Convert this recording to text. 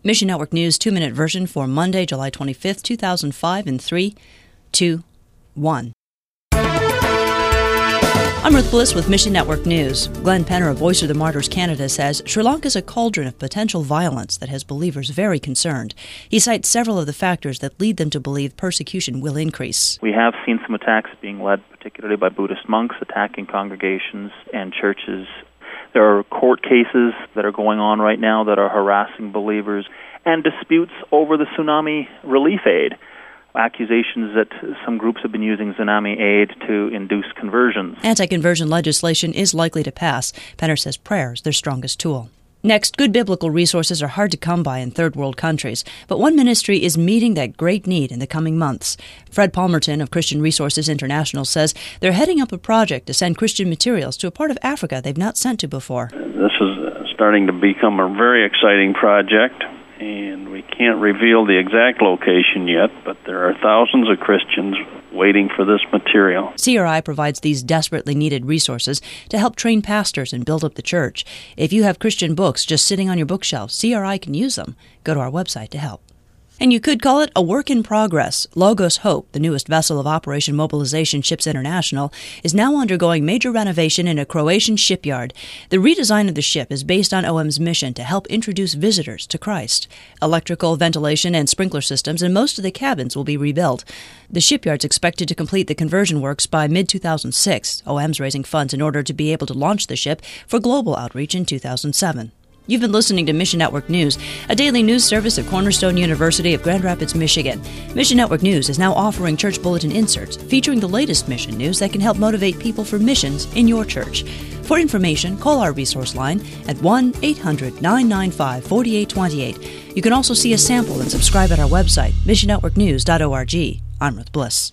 Mission Network News 2-minute version for Monday, July 25th, 2005 in 3, 2, 1. I'm Ruth Bliss with Mission Network News. Glenn Penner of Voice of the Martyrs Canada says Sri Lanka is a cauldron of potential violence that has believers very concerned. He cites several of the factors that lead them to believe persecution will increase. We have seen some attacks being led particularly by Buddhist monks attacking congregations and churches. There are court cases that are going on right now that are harassing believers, and disputes over the tsunami relief aid. Accusations that some groups have been using tsunami aid to induce conversions. Anti-conversion legislation is likely to pass. Penner says prayer is their strongest tool. Next, good biblical resources are hard to come by in third world countries, but one ministry is meeting that great need in the coming months. Fred Palmerton of Christian Resources International says they're heading up a project to send Christian materials to a part of Africa they've not sent to before. This is starting to become a very exciting project, and we can't reveal the exact location yet, but there are thousands of Christians waiting for this material. CRI provides these desperately needed resources to help train pastors and build up the church. If you have Christian books just sitting on your bookshelf, CRI can use them. Go to our website to help. And you could call it a work in progress. Logos Hope, the newest vessel of Operation Mobilization Ships International, is now undergoing major renovation in a Croatian shipyard. The redesign of the ship is based on OM's mission to help introduce visitors to Christ. Electrical, ventilation, and sprinkler systems in most of the cabins will be rebuilt. The shipyard's expected to complete the conversion works by mid-2006. OM's raising funds in order to be able to launch the ship for global outreach in 2007. You've been listening to Mission Network News, a daily news service of Cornerstone University of Grand Rapids, Michigan. Mission Network News is now offering church bulletin inserts featuring the latest mission news that can help motivate people for missions in your church. For information, call our resource line at 1-800-995-4828. You can also see a sample and subscribe at our website, missionnetworknews.org. I'm Ruth Bliss.